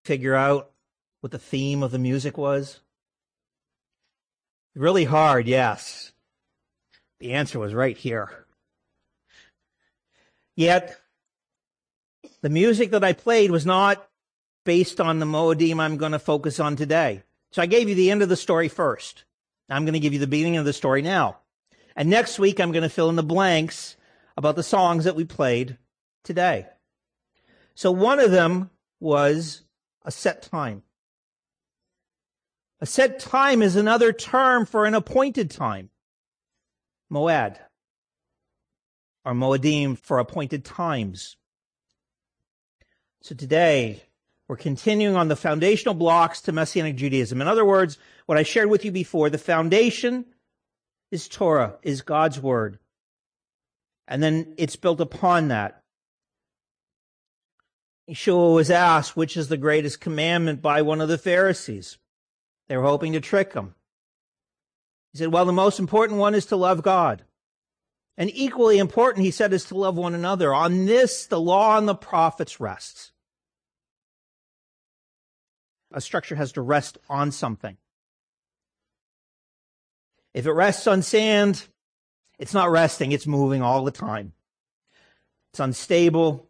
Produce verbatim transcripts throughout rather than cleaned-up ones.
figure out what the theme of the music was? Really hard, yes. The answer was right here. Yet, the music that I played was not based on the Moedim I'm going to focus on today. So I gave you the end of the story first. I'm going to give you the beginning of the story now. And next week, I'm going to fill in the blanks about the songs that we played today. So one of them was a set time. A set time is another term for an appointed time. Moed, or Moedim for appointed times. So today, we're continuing on the foundational blocks to Messianic Judaism. In other words, what I shared with you before, the foundation is Torah, is God's word. And then it's built upon that. Yeshua was asked, which is the greatest commandment, by one of the Pharisees. They were hoping to trick him. He said, well, the most important one is to love God. And equally important, he said, is to love one another. On this, the law and the prophets rests. A structure has to rest on something. If it rests on sand, it's not resting, it's moving all the time. It's unstable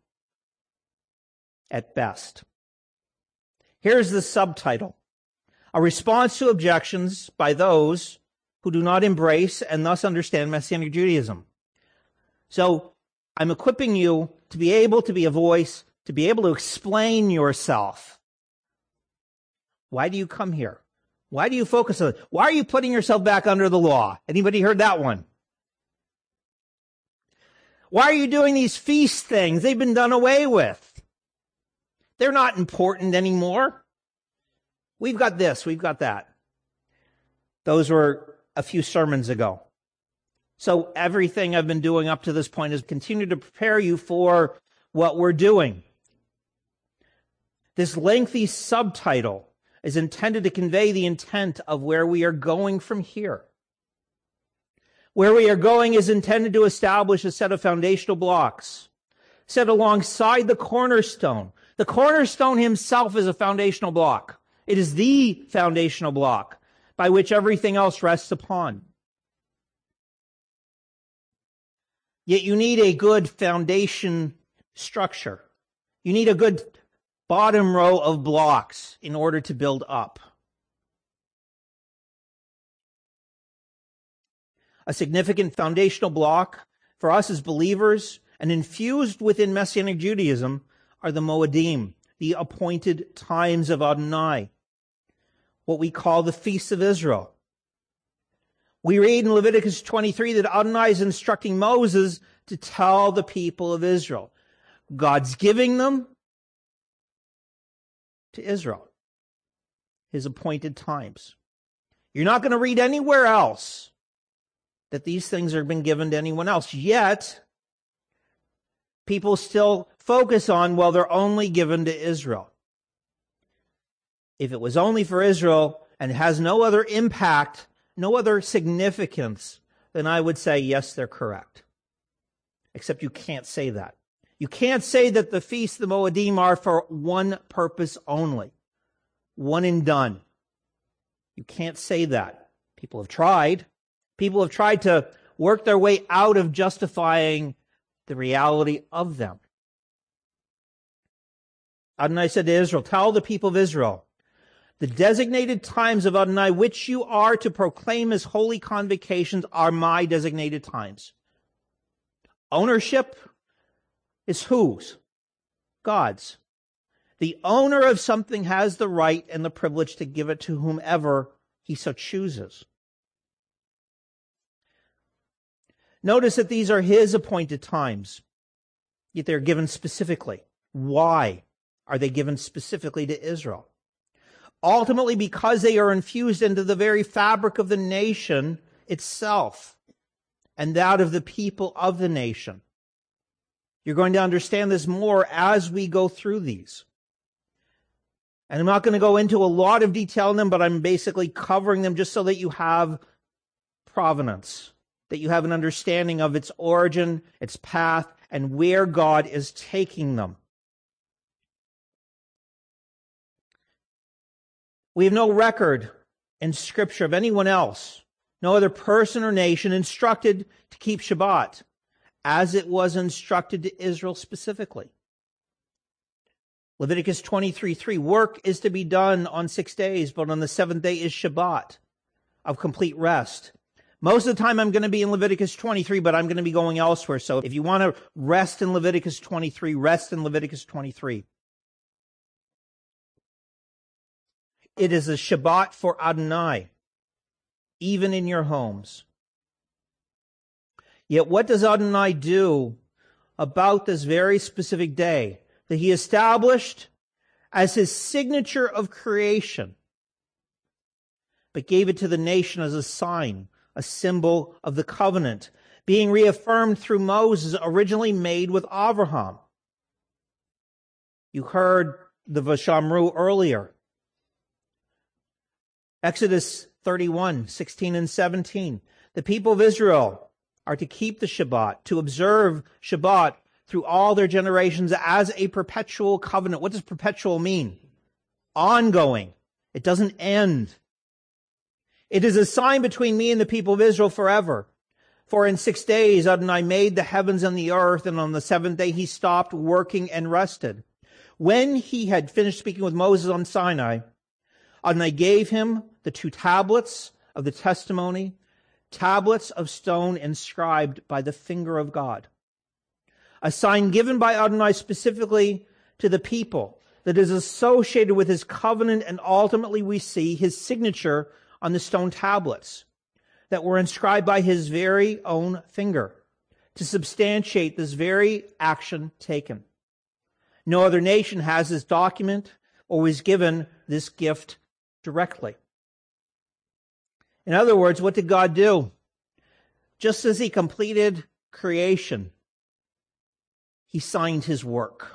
at best. Here's the subtitle: a response to objections by those who do not embrace and thus understand Messianic Judaism. So I'm equipping you to be able to be a voice, to be able to explain yourself. Why do you come here? Why do you focus on it? Why are you putting yourself back under the law? Anybody heard that one? Why are you doing these feast things? They've been done away with. They're not important anymore. We've got this, we've got that. Those were a few sermons ago. So everything I've been doing up to this point is continue to prepare you for what we're doing. This lengthy subtitle is intended to convey the intent of where we are going from here. Where we are going is intended to establish a set of foundational blocks set alongside the cornerstone. The cornerstone himself is a foundational block. It is the foundational block by which everything else rests upon. Yet you need a good foundation structure. You need a good bottom row of blocks in order to build up. A significant foundational block for us as believers and infused within Messianic Judaism are the Moedim, the appointed times of Adonai, what we call the Feasts of Israel. We read in Leviticus twenty-three that Adonai is instructing Moses to tell the people of Israel. God's giving them to Israel, his appointed times. You're not going to read anywhere else that these things have been given to anyone else. Yet, people still focus on, well, they're only given to Israel. If it was only for Israel and has no other impact, no other significance, then I would say, yes, they're correct. Except you can't say that. You can't say that the feasts, the Moedim, are for one purpose only. One and done. You can't say that. People have tried. People have tried to work their way out of justifying the reality of them. Adonai said to Israel, tell the people of Israel, the designated times of Adonai which you are to proclaim as holy convocations are my designated times. Ownership is whose? God's. The owner of something has the right and the privilege to give it to whomever he so chooses. Notice that these are his appointed times, yet they're given specifically. Why are they given specifically to Israel? Ultimately, because they are infused into the very fabric of the nation itself and that of the people of the nation. You're going to understand this more as we go through these. And I'm not going to go into a lot of detail in them, but I'm basically covering them just so that you have provenance, that you have an understanding of its origin, its path, and where God is taking them. We have no record in Scripture of anyone else, no other person or nation instructed to keep Shabbat, as it was instructed to Israel specifically. Leviticus twenty-three three, work is to be done on six days, but on the seventh day is Shabbat, of complete rest. Most of the time I'm going to be in Leviticus twenty-three, but I'm going to be going elsewhere. So if you want to rest in Leviticus twenty-three, rest in Leviticus twenty-three. It is a Shabbat for Adonai, even in your homes. Yet what does Adonai do about this very specific day that he established as his signature of creation, but gave it to the nation as a sign, a symbol of the covenant, being reaffirmed through Moses, originally made with Abraham? You heard the Vashamru earlier. Exodus thirty-one, sixteen and seventeen. The people of Israel are to keep the Shabbat, to observe Shabbat through all their generations as a perpetual covenant. What does perpetual mean? Ongoing. It doesn't end. It is a sign between me and the people of Israel forever. For in six days Adonai made the heavens and the earth, and on the seventh day he stopped working and rested. When he had finished speaking with Moses on Sinai, Adonai gave him the two tablets of the testimony, tablets of stone inscribed by the finger of God. A sign given by Adonai specifically to the people that is associated with his covenant, and ultimately we see his signature on the stone tablets that were inscribed by his very own finger to substantiate this very action taken. No other nation has this document or was given this gift directly. In other words, what did God do? Just as he completed creation, he signed his work.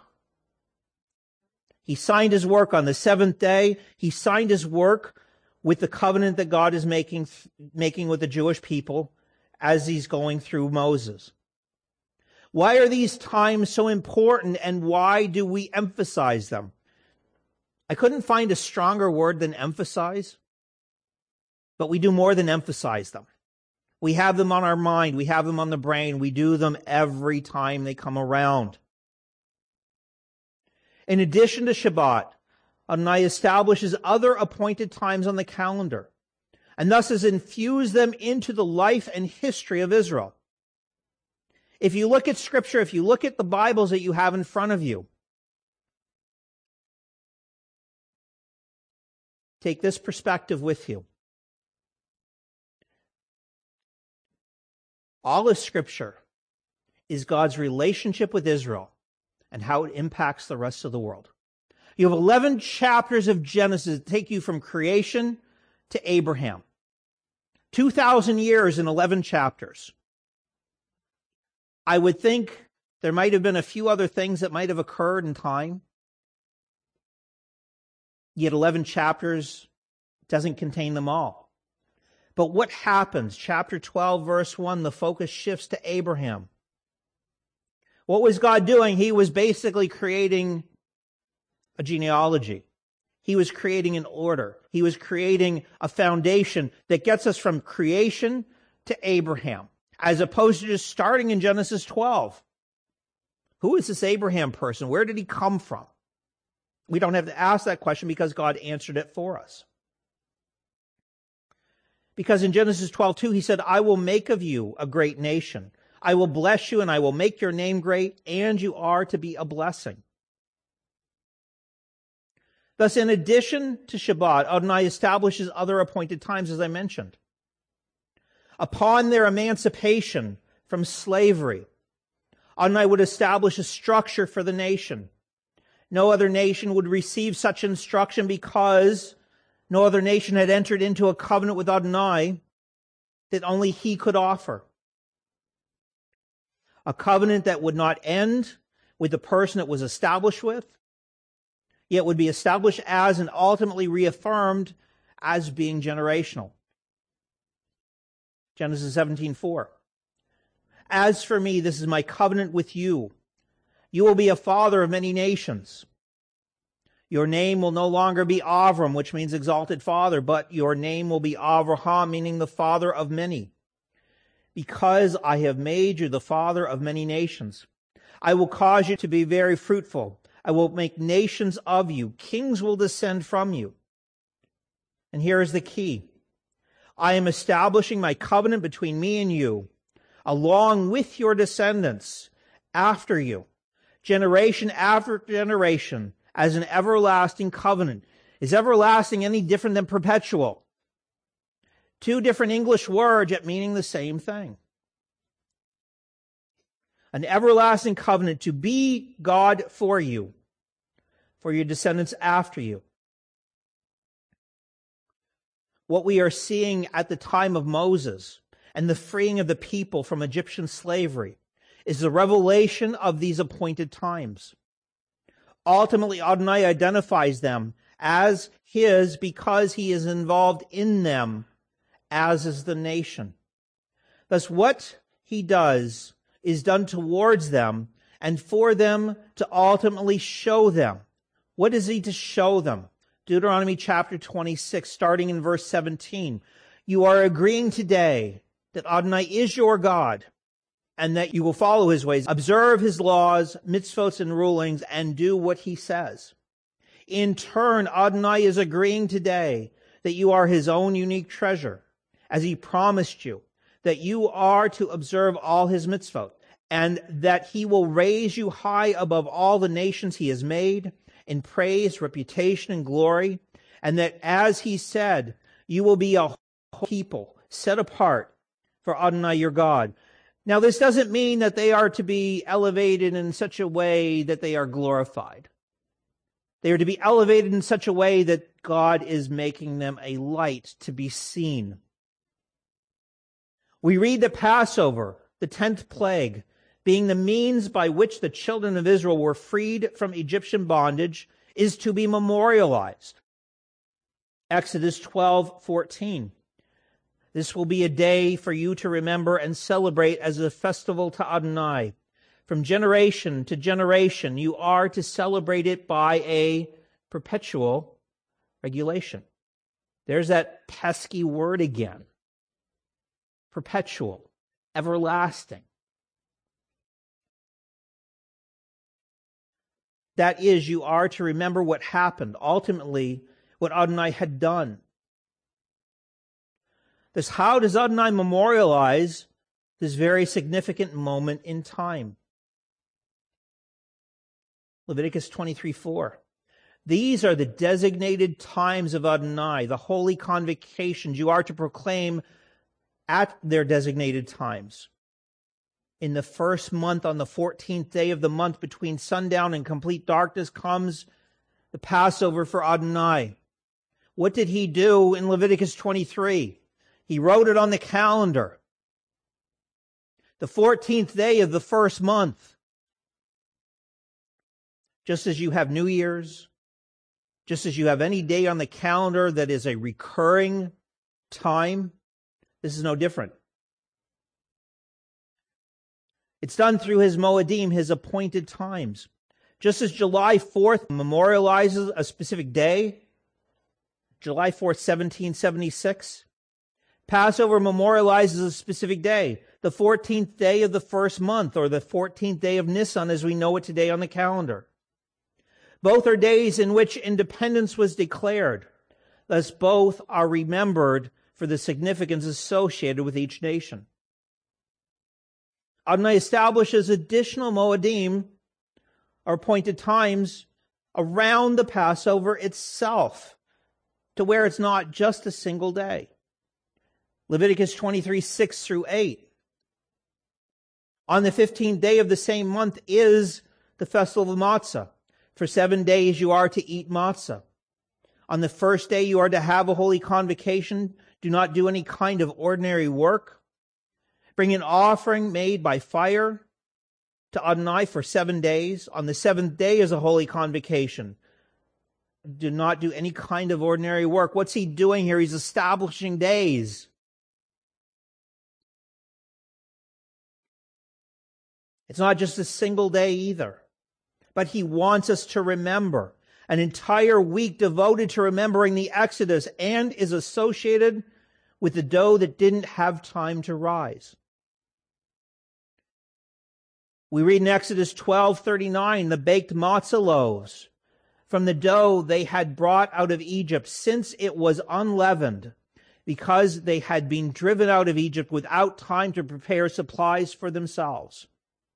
He signed his work on the seventh day. He signed his work with the covenant that God is making, making with the Jewish people as he's going through Moses. Why are these times so important, and why do we emphasize them? I couldn't find a stronger word than emphasize, but we do more than emphasize them. We have them on our mind. We have them on the brain. We do them every time they come around. In addition to Shabbat, Adonai establishes other appointed times on the calendar, and thus has infused them into the life and history of Israel. If you look at Scripture, if you look at the Bibles that you have in front of you, take this perspective with you. All of Scripture is God's relationship with Israel and how it impacts the rest of the world. You have eleven chapters of Genesis that take you from creation to Abraham. two thousand years in eleven chapters. I would think there might have been a few other things that might have occurred in time. Yet eleven chapters doesn't contain them all. But what happens? Chapter twelve, verse one, the focus shifts to Abraham. What was God doing? He was basically creating a genealogy. He was creating an order. He was creating a foundation that gets us from creation to Abraham, as opposed to just starting in Genesis twelve. Who is this Abraham person? Where did he come from? We don't have to ask that question because God answered it for us. Because in Genesis twelve two, he said, I will make of you a great nation. I will bless you and I will make your name great, and you are to be a blessing. Thus, in addition to Shabbat, Adonai establishes other appointed times, as I mentioned. Upon their emancipation from slavery, Adonai would establish a structure for the nation. No other nation would receive such instruction because no other nation had entered into a covenant with Adonai that only he could offer. A covenant that would not end with the person it was established with, yet would be established as and ultimately reaffirmed as being generational. Genesis seventeen four. As for me, this is my covenant with you. You will be a father of many nations. Your name will no longer be Avram, which means exalted father, but your name will be Avraham, meaning the father of many. Because I have made you the father of many nations. I will cause you to be very fruitful. I will make nations of you. Kings will descend from you. And here is the key. I am establishing my covenant between me and you, along with your descendants after you, generation after generation, as an everlasting covenant. Is everlasting any different than perpetual? Two different English words, yet meaning the same thing. An everlasting covenant to be God for you, for your descendants after you. What we are seeing at the time of Moses and the freeing of the people from Egyptian slavery is the revelation of these appointed times. Ultimately, Adonai identifies them as his because he is involved in them, as is the nation. Thus, what he does is done towards them and for them to ultimately show them. What is he to show them? Deuteronomy chapter twenty-six, starting in verse seventeen. You are agreeing today that Adonai is your God and that you will follow his ways, observe his laws, mitzvot, and rulings, and do what he says. In turn, Adonai is agreeing today that you are his own unique treasure, as he promised you, that you are to observe all his mitzvot, and that he will raise you high above all the nations he has made in praise, reputation, and glory, and that, as he said, you will be a people set apart for Adonai your God. Now, this doesn't mean that they are to be elevated in such a way that they are glorified. They are to be elevated in such a way that God is making them a light to be seen. We read the Passover, the tenth plague, being the means by which the children of Israel were freed from Egyptian bondage, is to be memorialized. Exodus twelve fourteen. This will be a day for you to remember and celebrate as a festival to Adonai. From generation to generation, you are to celebrate it by a perpetual regulation. There's that pesky word again. Perpetual, everlasting. That is, you are to remember what happened, ultimately what Adonai had done. This, how does Adonai memorialize this very significant moment in time? Leviticus twenty-three four. These are the designated times of Adonai, the holy convocations you are to proclaim at their designated times. In the first month, on the fourteenth day of the month, between sundown and complete darkness, comes the Passover for Adonai. What did he do in Leviticus twenty-three? He wrote it on the calendar. The fourteenth day of the first month. Just as you have New Year's, just as you have any day on the calendar that is a recurring time, this is no different. It's done through his Moedim, his appointed times. Just as July fourth memorializes a specific day, July fourth, seventeen seventy-six, Passover memorializes a specific day, the fourteenth day of the first month, or the fourteenth day of Nisan as we know it today on the calendar. Both are days in which independence was declared. Thus both are remembered for the significance associated with each nation. Adonai establishes additional Moedim, or appointed times, around the Passover itself, to where it's not just a single day. Leviticus twenty-three six through eight. On the fifteenth day of the same month is the festival of matzah. For seven days you are to eat matzah. On the first day you are to have a holy convocation. Do not do any kind of ordinary work. Bring an offering made by fire to Adonai for seven days. On the seventh day is a holy convocation. Do not do any kind of ordinary work. What's he doing here? He's establishing days. It's not just a single day either. But he wants us to remember. An entire week devoted to remembering the Exodus and is associated with the dough that didn't have time to rise. We read in Exodus twelve thirty-nine, the baked matzah loaves from the dough they had brought out of Egypt, since it was unleavened, because they had been driven out of Egypt without time to prepare supplies for themselves.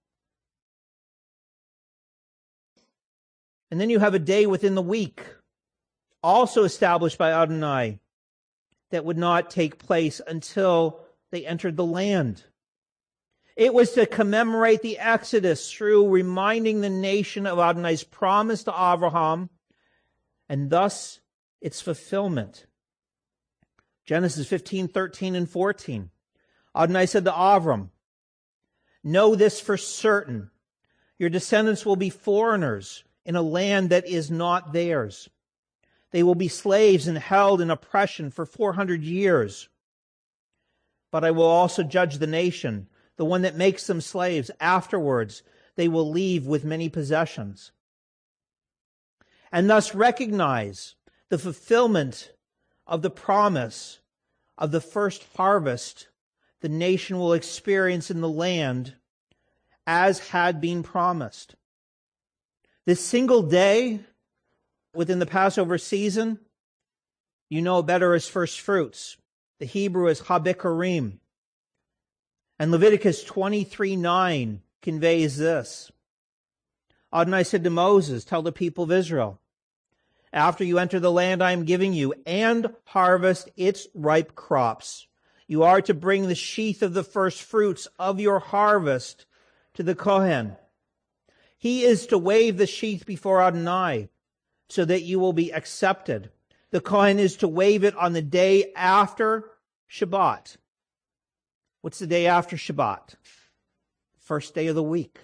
And then you have a day within the week, also established by Adonai, that would not take place until they entered the land. It was to commemorate the Exodus through reminding the nation of Adonai's promise to Abraham, and thus its fulfillment. Genesis fifteen, thirteen, and fourteen. Adonai said to Avram, "Know this for certain, your descendants will be foreigners in a land that is not theirs. They will be slaves and held in oppression for four hundred years. But I will also judge the nation, the one that makes them slaves. Afterwards, they will leave with many possessions." And thus recognize the fulfillment of the promise of the first harvest the nation will experience in the land as had been promised. This single day within the Passover season, you know better as first fruits. The Hebrew is habikurim. And Leviticus twenty-three nine conveys this. Adonai said to Moses, "Tell the people of Israel, after you enter the land I am giving you and harvest its ripe crops, you are to bring the sheath of the first fruits of your harvest to the Kohen. He is to wave the sheath before Adonai so that you will be accepted. The Kohen is to wave it on the day after Shabbat." What's the day after Shabbat? First day of the week.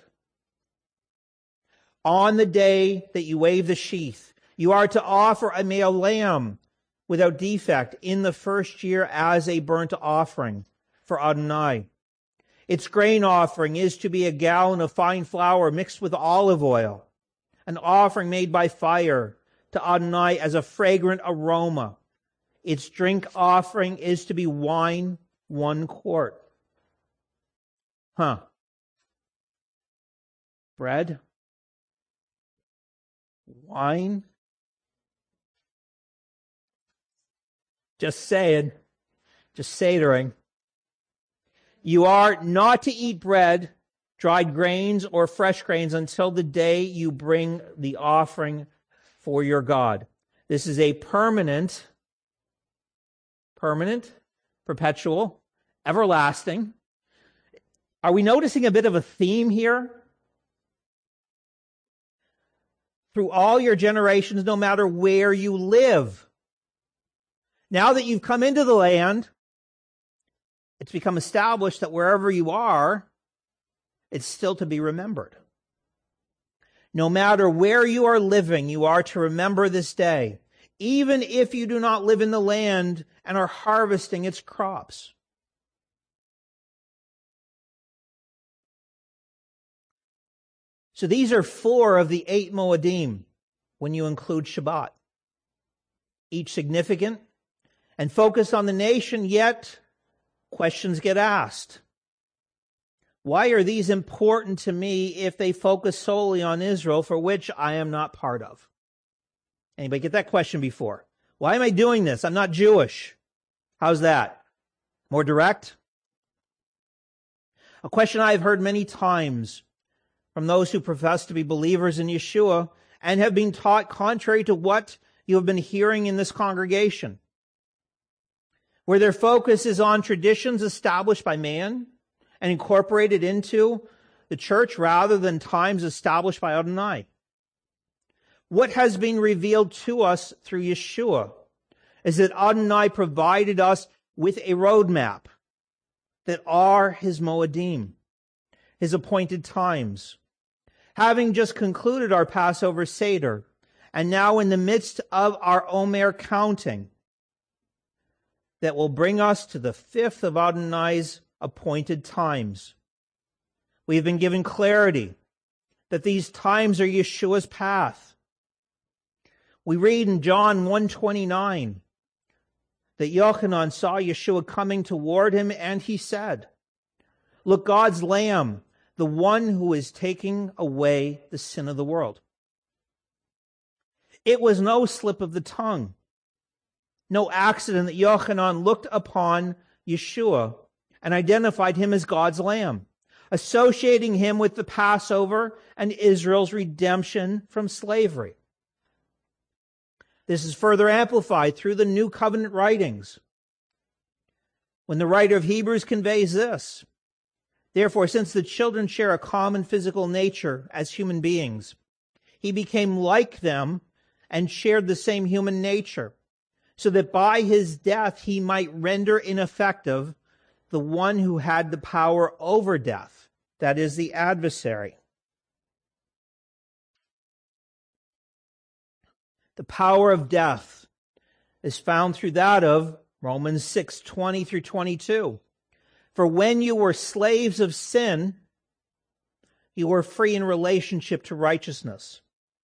On the day that you wave the sheath, you are to offer a male lamb without defect in the first year as a burnt offering for Adonai. Its grain offering is to be a gallon of fine flour mixed with olive oil, an offering made by fire to Adonai as a fragrant aroma. Its drink offering is to be wine, one quart. Huh. Bread? Wine? Just saying. Just savoring. You are not to eat bread, dried grains, or fresh grains until the day you bring the offering for your God. This is a permanent, permanent, perpetual, everlasting. Are we noticing a bit of a theme here? Through all your generations, no matter where you live. Now that you've come into the land, it's become established that wherever you are, it's still to be remembered. No matter where you are living, you are to remember this day, even if you do not live in the land and are harvesting its crops. So these are four of the eight Moedim when you include Shabbat. Each significant and focus on the nation, yet questions get asked. Why are these important to me if they focus solely on Israel, for which I am not part of? Anybody get that question before? Why am I doing this? I'm not Jewish. How's that? More direct? A question I've heard many times from those who profess to be believers in Yeshua and have been taught contrary to what you have been hearing in this congregation, where their focus is on traditions established by man and incorporated into the church rather than times established by Adonai. What has been revealed to us through Yeshua is that Adonai provided us with a roadmap that are his Moedim, his appointed times. Having just concluded our Passover Seder, and now in the midst of our Omer counting, that will bring us to the fifth of Adonai's appointed times. We have been given clarity that these times are Yeshua's path. We read in John one twenty-nine that Yochanan saw Yeshua coming toward him, and he said, "Look, God's Lamb, the one who is taking away the sin of the world." It was no slip of the tongue, no accident that Yochanan looked upon Yeshua and identified him as God's Lamb, associating him with the Passover and Israel's redemption from slavery. This is further amplified through the New Covenant writings, when the writer of Hebrews conveys this: "Therefore, since the children share a common physical nature as human beings, he became like them and shared the same human nature, so that by his death he might render ineffective the one who had the power over death, that is, the adversary." The power of death is found through that of Romans six twenty through twenty-two. "For when you were slaves of sin, you were free in relationship to righteousness.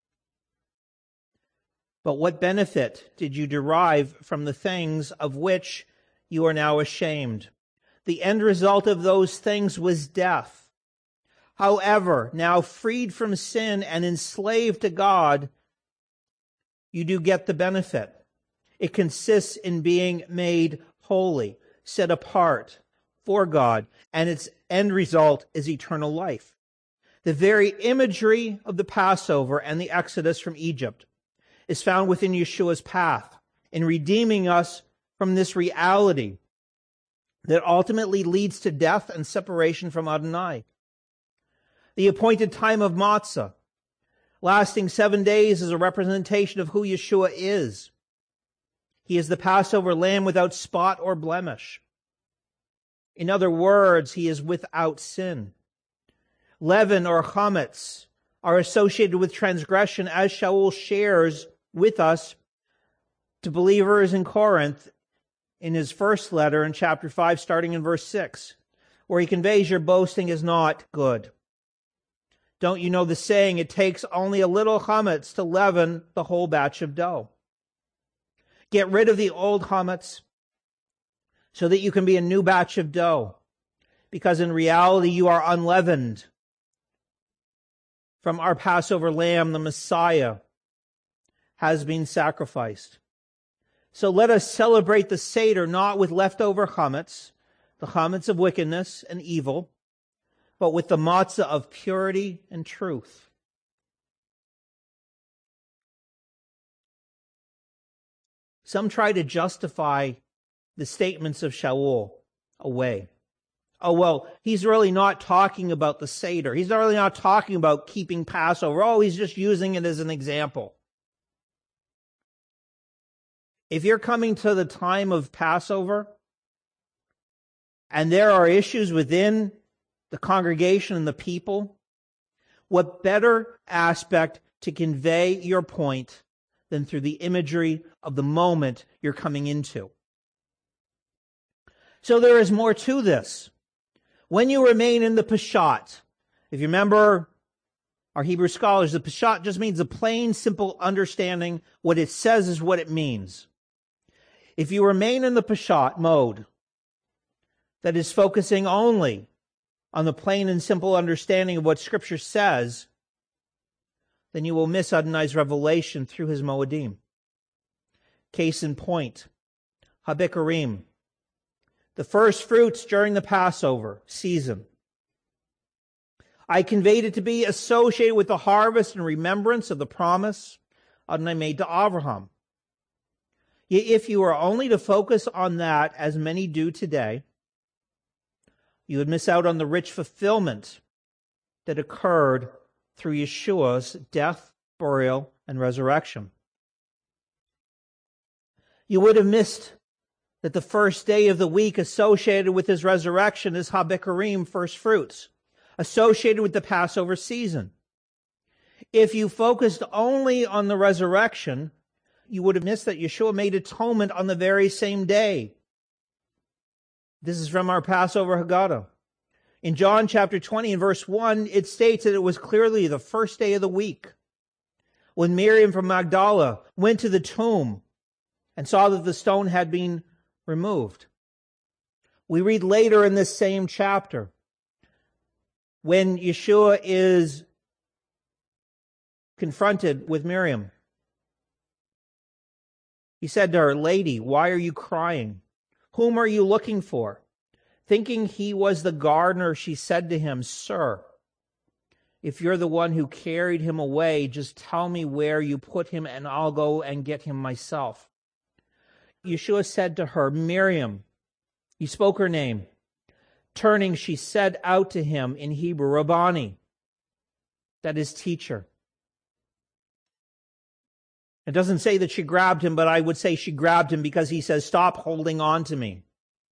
But what benefit did you derive from the things of which you are now ashamed? The end result of those things was death. However, now freed from sin and enslaved to God, you do get the benefit. It consists in being made holy, set apart for God, and its end result is eternal life. The very imagery of the Passover and the Exodus from Egypt is found within Yeshua's path in redeeming us from this reality that ultimately leads to death and separation from Adonai. The appointed time of matzah, lasting seven days, is a representation of who Yeshua is. He is the Passover lamb without spot or blemish. In other words, he is without sin. Leaven or chametz are associated with transgression, as Shaul shares with us to believers in Corinth in his first letter in chapter five, starting in verse six, where he conveys your boasting is not good. Don't you know the saying, it takes only a little chametz to leaven the whole batch of dough? Get rid of the old chametz so that you can be a new batch of dough, because in reality you are unleavened from our Passover lamb, the Messiah, has been sacrificed. So let us celebrate the Seder not with leftover chametz, the chametz of wickedness and evil, but with the matzah of purity and truth. Some try to justify the statements of Shaul away. Oh, well, he's really not talking about the Seder. He's really not talking about keeping Passover. Oh, he's just using it as an example. If you're coming to the time of Passover and there are issues within the congregation and the people, what better aspect to convey your point than through the imagery of the moment you're coming into? So there is more to this. When you remain in the Peshat, if you remember our Hebrew scholars, the Peshat just means a plain, simple understanding. What it says is what it means. If you remain in the Peshat mode, that is focusing only on the plain and simple understanding of what Scripture says, then you will miss Adonai's revelation through his Moedim. Case in point, Habikarim, the first fruits during the Passover season. I conveyed it to be associated with the harvest and remembrance of the promise Adonai made to Abraham. Yet if you were only to focus on that, as many do today, you would miss out on the rich fulfillment that occurred through Yeshua's death, burial, and resurrection. You would have missed that the first day of the week associated with his resurrection is Habikarim, first fruits, associated with the Passover season. If you focused only on the resurrection, you would have missed that Yeshua made atonement on the very same day. This is from our Passover Haggadah. In John chapter twenty and verse one, it states that it was clearly the first day of the week. When Miriam from Magdala went to the tomb and saw that the stone had been removed. We read later in this same chapter, when Yeshua is confronted with Miriam, he said to her, "Lady, why are you crying? Whom are you looking for?" Thinking he was the gardener, she said to him, "Sir, if you're the one who carried him away, just tell me where you put him and I'll go and get him myself." Yeshua said to her, "Miriam." He spoke her name. Turning, she said out to him in Hebrew, "Rabboni," that is, teacher. It doesn't say that she grabbed him, but I would say she grabbed him because he says, "Stop holding on to me."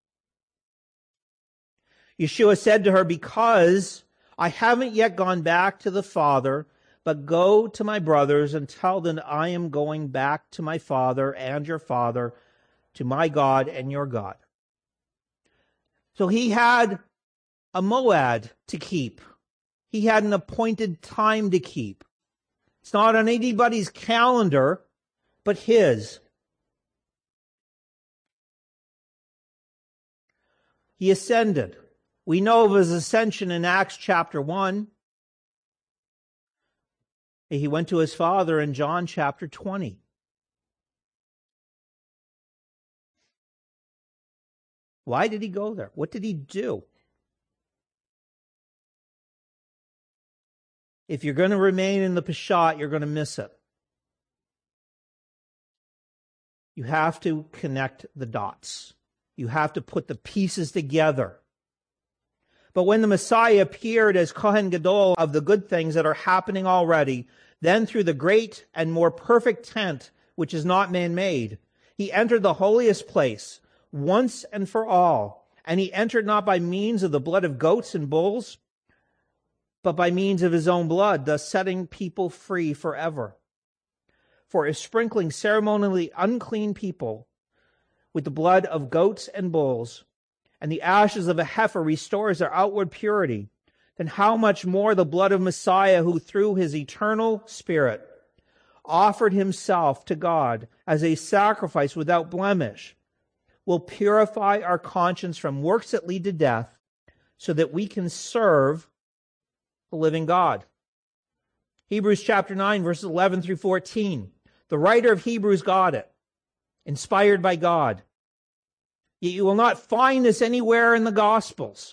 Yeshua said to her, "Because I haven't yet gone back to the Father, but go to my brothers and tell them I am going back to my Father and your Father, to my God and your God." So he had a moed to keep. He had an appointed time to keep. It's not on anybody's calendar, but his. He ascended. We know of his ascension in Acts chapter one. He went to his Father in John chapter twenty. Why did he go there? What did he do? If you're going to remain in the Peshat, you're going to miss it. You have to connect the dots. You have to put the pieces together. But when the Messiah appeared as Kohen Gadol of the good things that are happening already, then through the great and more perfect tent, which is not man-made, he entered the holiest place once and for all. And he entered not by means of the blood of goats and bulls, but by means of his own blood, thus setting people free forever. For if sprinkling ceremonially unclean people with the blood of goats and bulls, and the ashes of a heifer restores their outward purity, then how much more the blood of Messiah, who through his eternal Spirit offered himself to God as a sacrifice without blemish, will purify our conscience from works that lead to death, so that we can serve the living God. Hebrews chapter nine, verses eleven through fourteen. The writer of Hebrews got it, inspired by God. Yet you will not find this anywhere in the Gospels.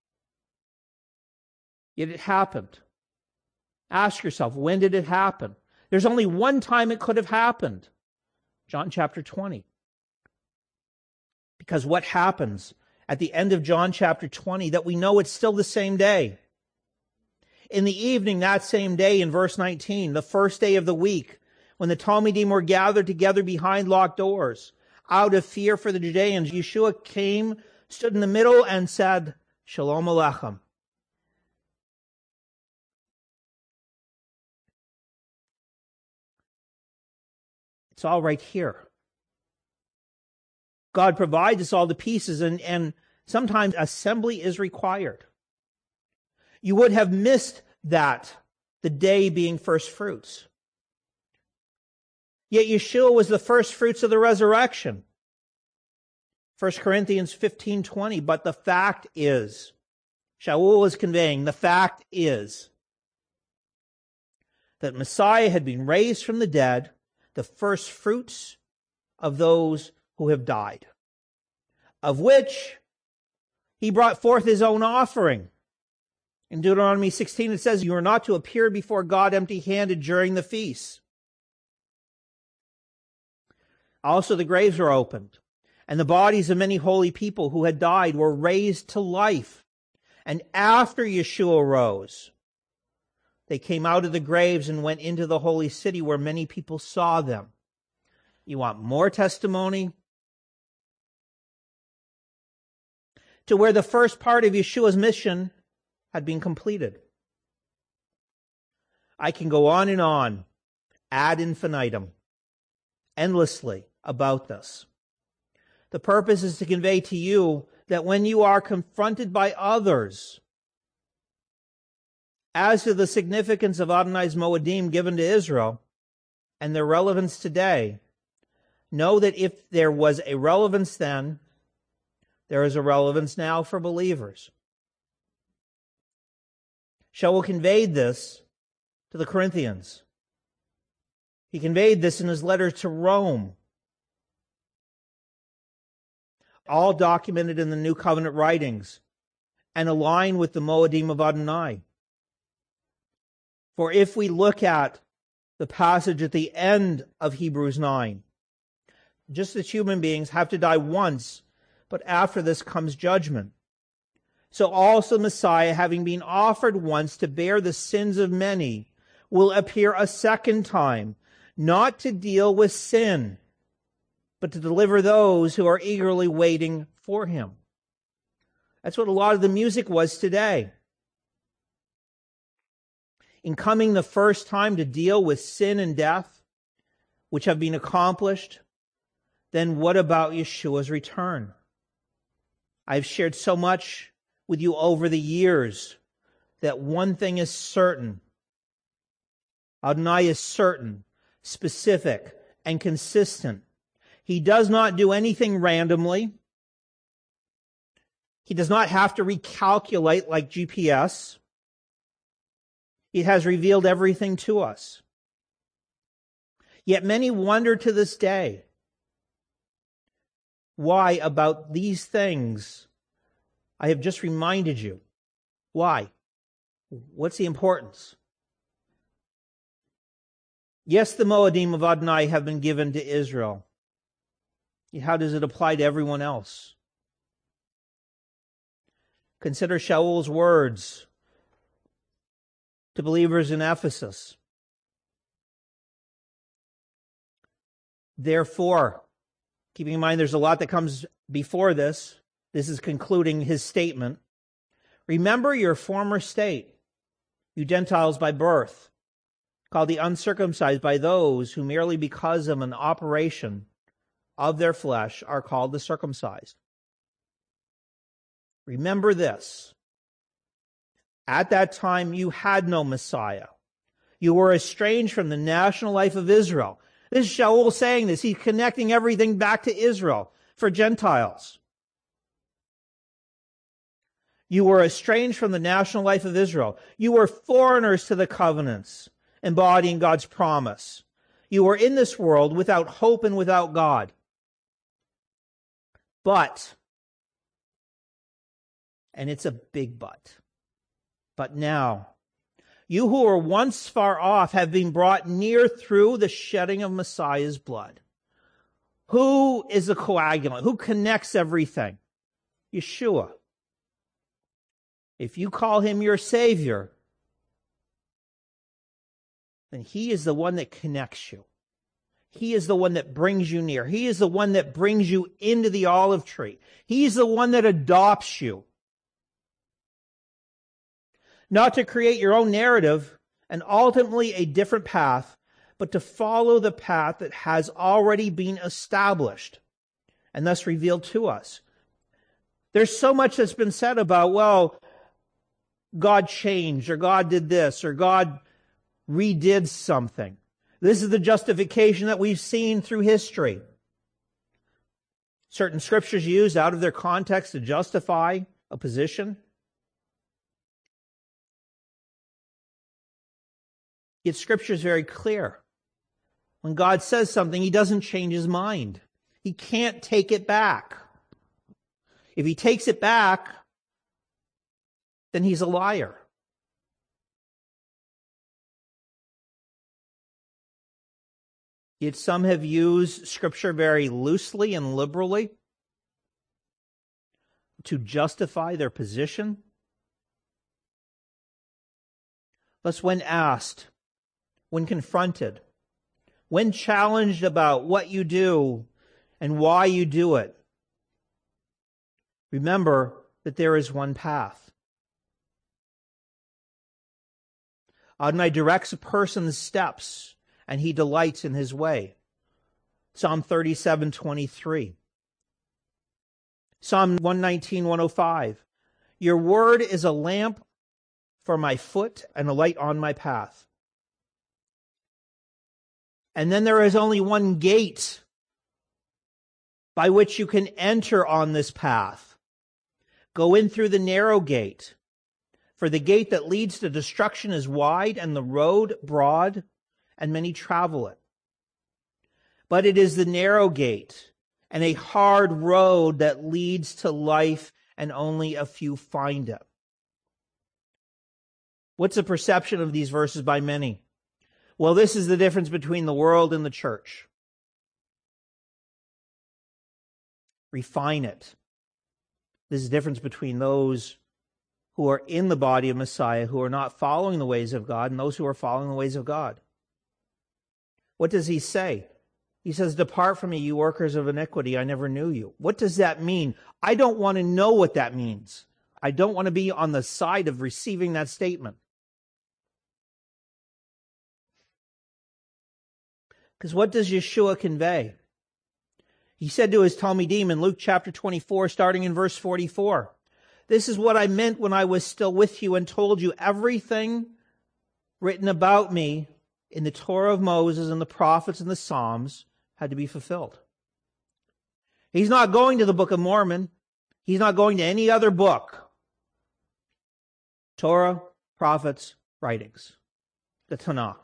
Yet it happened. Ask yourself, when did it happen? There's only one time it could have happened. John chapter twenty. Because what happens at the end of John chapter twenty, that we know it's still the same day. In the evening that same day, in verse nineteen, the first day of the week, when the Talmidim were gathered together behind locked doors, out of fear for the Judeans, Yeshua came, stood in the middle, and said, "Shalom Aleichem." It's all right here. God provides us all the pieces, and, and sometimes assembly is required. You would have missed that, the day being first fruits. Yet Yeshua was the first fruits of the resurrection. First Corinthians fifteen twenty, but the fact is, Shaul is conveying, the fact is that Messiah had been raised from the dead, the first fruits of those who have died, of which he brought forth his own offering. In Deuteronomy sixteen, it says, "You are not to appear before God empty-handed during the feast." Also, the graves were opened, and the bodies of many holy people who had died were raised to life. And after Yeshua rose, they came out of the graves and went into the holy city, where many people saw them. You want more testimony? To where the first part of Yeshua's mission had been completed. I can go on and on, ad infinitum, endlessly about this. The purpose is to convey to you that when you are confronted by others as to the significance of Adonai's Moedim given to Israel, and their relevance today, know that if there was a relevance then, there is a relevance now for believers. Shaul conveyed this to the Corinthians. He conveyed this in his letter to Rome, all documented in the New Covenant writings and aligned with the Moedim of Adonai. For if we look at the passage at the end of Hebrews nine, just as human beings have to die once, but after this comes judgment, so also Messiah, having been offered once to bear the sins of many, will appear a second time, not to deal with sin, but to deliver those who are eagerly waiting for him. That's what a lot of the music was today. In coming the first time to deal with sin and death, which have been accomplished, then what about Yeshua's return? I've shared so much with you over the years that one thing is certain. Adonai is certain, specific, and consistent. He does not do anything randomly. He does not have to recalculate like G P S. He has revealed everything to us. Yet many wonder to this day, why about these things I have just reminded you? Why? What's the importance? Yes, the Moedim of Adonai have been given to Israel. How does it apply to everyone else? Consider Shaul's words to believers in Ephesus. Therefore, keeping in mind there's a lot that comes before this, this is concluding his statement. Remember your former state, you Gentiles by birth, called the uncircumcised by those who merely because of an operation of their flesh are called the circumcised. Remember this. At that time you had no Messiah. You were estranged from the national life of Israel. This is Shaul saying this. He's connecting everything back to Israel for Gentiles. You were estranged from the national life of Israel. You were foreigners to the covenants, embodying God's promise. You were in this world without hope and without God. But, and it's a big but, but now, you who were once far off have been brought near through the shedding of Messiah's blood. Who is the coagulant? Who connects everything? Yeshua. If you call him your Savior, then he is the one that connects you. He is the one that brings you near. He is the one that brings you into the olive tree. He is the one that adopts you. Not to create your own narrative and ultimately a different path, but to follow the path that has already been established and thus revealed to us. There's so much that's been said about, well, God changed, or God did this, or God redid something. This is the justification that we've seen through history. Certain scriptures used out of their context to justify a position. Yet Scripture is very clear. When God says something, he doesn't change his mind. He can't take it back. If he takes it back, then he's a liar. Yet some have used Scripture very loosely and liberally to justify their position. Thus, when asked, when confronted, when challenged about what you do and why you do it, remember that there is one path. Adonai directs a person's steps, and he delights in his way. Psalm thirty-seven twenty-three. Psalm one nineteen one oh five. Your word is a lamp for my foot and a light on my path. And then there is only one gate by which you can enter on this path. Go in through the narrow gate. For the gate that leads to destruction is wide, and the road broad, and many travel it. But it is the narrow gate and a hard road that leads to life, and only a few find it. What's the perception of these verses by many? Well, this is the difference between the world and the church. Refine it. This is the difference between those who are in the body of Messiah, who are not following the ways of God, and those who are following the ways of God. What does he say? He says, "Depart from me, you workers of iniquity, I never knew you." What does that mean? I don't want to know what that means. I don't want to be on the side of receiving that statement. Because what does Yeshua convey? He said to his Talmidim in Luke chapter twenty-four, starting in verse forty-four, "This is what I meant when I was still with you and told you everything written about me in the Torah of Moses and the prophets and the Psalms had to be fulfilled." He's not going to the Book of Mormon. He's not going to any other book. Torah, prophets, writings, the Tanakh.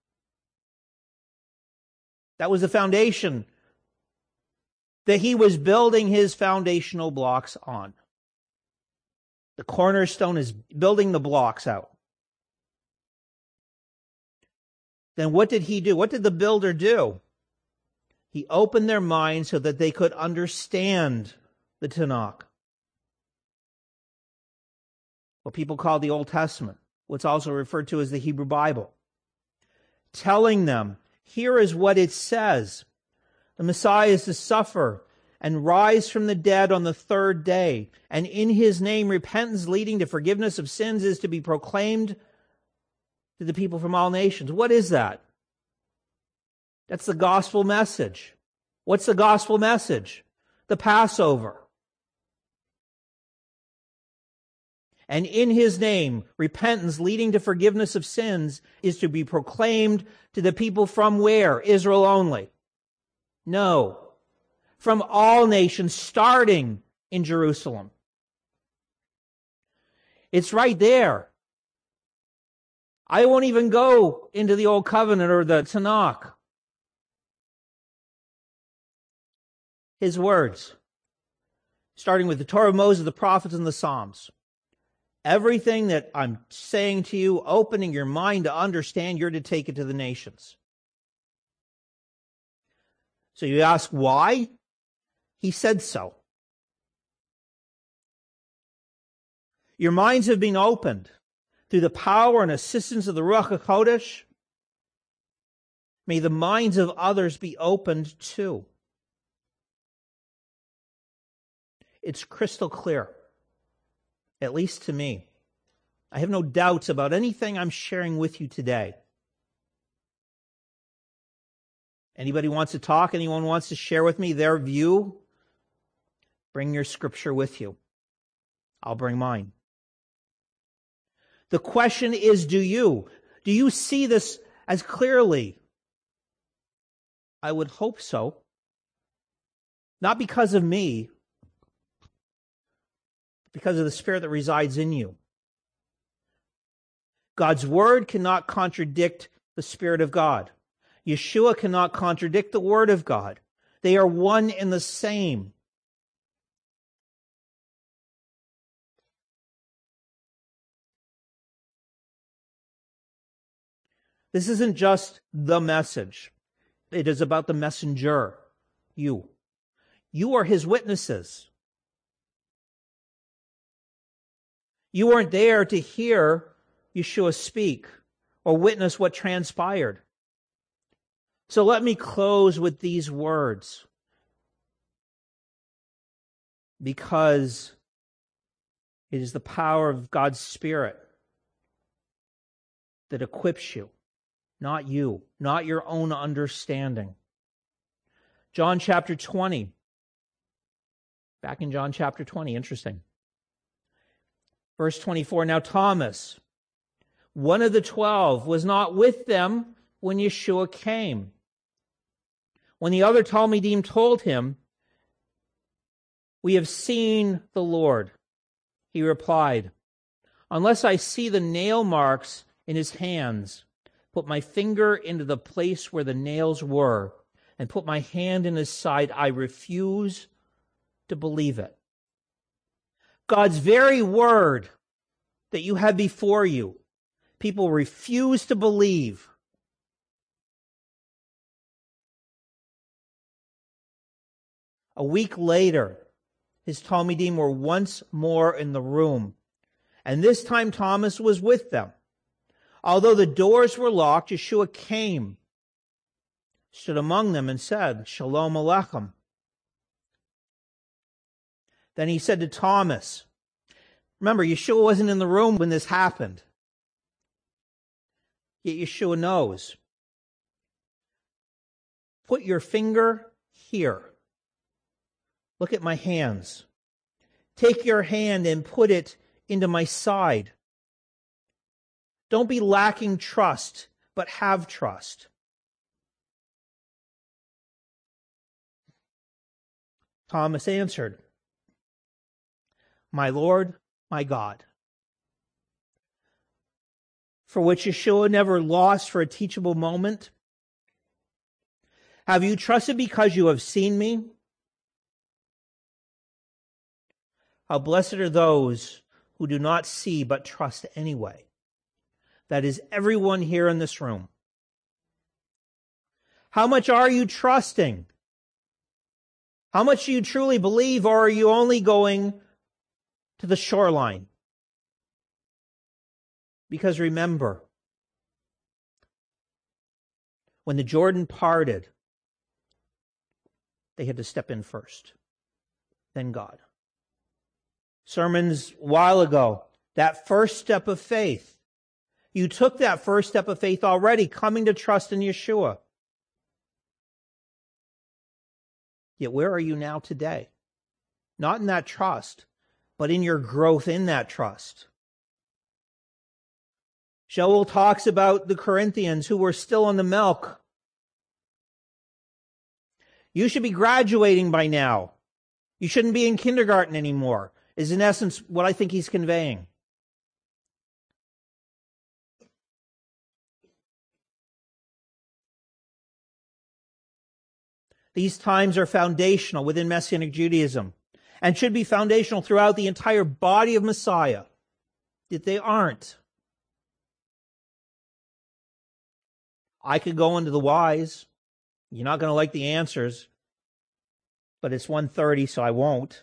That was the foundation that he was building his foundational blocks on. The cornerstone is building the blocks out. Then what did he do? What did the builder do? He opened their minds so that they could understand the Tanakh. What people call the Old Testament, what's also referred to as the Hebrew Bible. Telling them, here is what it says. The Messiah is to suffer and rise from the dead on the third day. And in his name, repentance leading to forgiveness of sins is to be proclaimed to the people from all nations. What is that? That's the gospel message. What's the gospel message? The Passover. And in his name, repentance leading to forgiveness of sins is to be proclaimed to the people from where? Israel only? No. From all nations, starting in Jerusalem. It's right there. I won't even go into the Old Covenant or the Tanakh. His words, starting with the Torah of Moses, the prophets, and the Psalms. Everything that I'm saying to you, opening your mind to understand, you're to take it to the nations. So you ask why? He said so. Your minds have been opened through the power and assistance of the Ruach HaKodesh. May the minds of others be opened too. It's crystal clear, at least to me. I have no doubts about anything I'm sharing with you today. Anybody wants to talk? Anyone wants to share with me their view? Bring your scripture with you. I'll bring mine. The question is, do you? Do you see this as clearly? I would hope so. Not because of me, because of the Spirit that resides in you. God's Word cannot contradict the Spirit of God. Yeshua cannot contradict the Word of God. They are one and the same. This isn't just the message. It is about the messenger, you. You are his witnesses. You weren't there to hear Yeshua speak or witness what transpired. So let me close with these words, because it is the power of God's Spirit that equips you, not you, not your own understanding. John chapter twenty. Back in John chapter twenty, interesting. Verse twenty-four, now Thomas, one of the twelve, was not with them when Yeshua came. When the other Talmidim told him, "We have seen the Lord," he replied, "Unless I see the nail marks in his hands, put my finger into the place where the nails were, and put my hand in his side, I refuse to believe it." God's very word that you have before you, people refuse to believe. A week later, his Talmidim were once more in the room, and this time Thomas was with them. Although the doors were locked, Yeshua came, stood among them, and said, "Shalom Aleichem." Then he said to Thomas, remember, Yeshua wasn't in the room when this happened. Yet Yeshua knows. "Put your finger here. Look at my hands. Take your hand and put it into my side. Don't be lacking trust, but have trust." Thomas answered, "My Lord, my God." For which Yeshua never lost for a teachable moment. "Have you trusted because you have seen me? How blessed are those who do not see but trust anyway." That is everyone here in this room. How much are you trusting? How much do you truly believe, or are you only going to the shoreline? Because remember, when the Jordan parted, they had to step in first, then God. Sermons a while ago, that first step of faith. You took that first step of faith already, coming to trust in Yeshua. Yet where are you now today? Not in that trust, but in your growth in that trust. Shaul talks about the Corinthians who were still on the milk. You should be graduating by now. You shouldn't be in kindergarten anymore, is in essence what I think he's conveying. These times are foundational within Messianic Judaism and should be foundational throughout the entire body of Messiah. Yet they aren't. I could go into the whys. You're not going to like the answers, but it's one thirty, so I won't.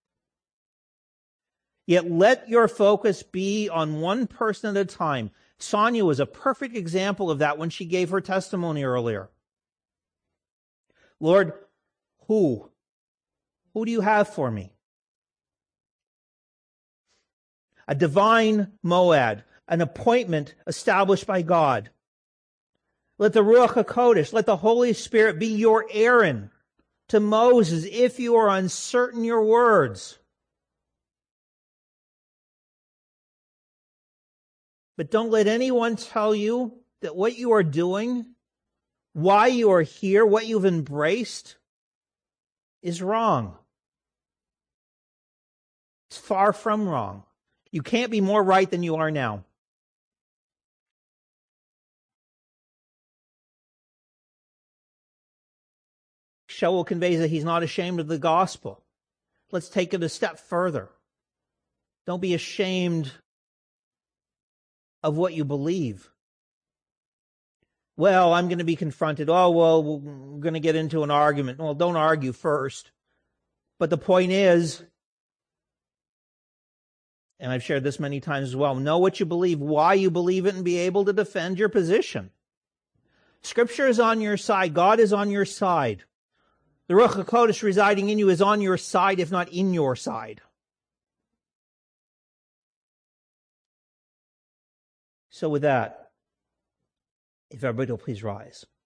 Yet let your focus be on one person at a time. Sonia was a perfect example of that when she gave her testimony earlier. Lord, who? Who do you have for me? A divine moed, an appointment established by God. Let the Ruach HaKodesh, let the Holy Spirit be your Aaron to Moses if you are uncertain your words. But don't let anyone tell you that what you are doing, why you are here, what you've embraced, is wrong. It's far from wrong. You can't be more right than you are now. Shaul conveys that he's not ashamed of the gospel. Let's take it a step further. Don't be ashamed of what you believe. Well, I'm going to be confronted. Oh, well, we're going to get into an argument. Well, don't argue first. But the point is, and I've shared this many times as well, know what you believe, why you believe it, and be able to defend your position. Scripture is on your side. God is on your side. The Ruach HaKodesh residing in you is on your side, if not in your side. So with that, if everybody will please rise.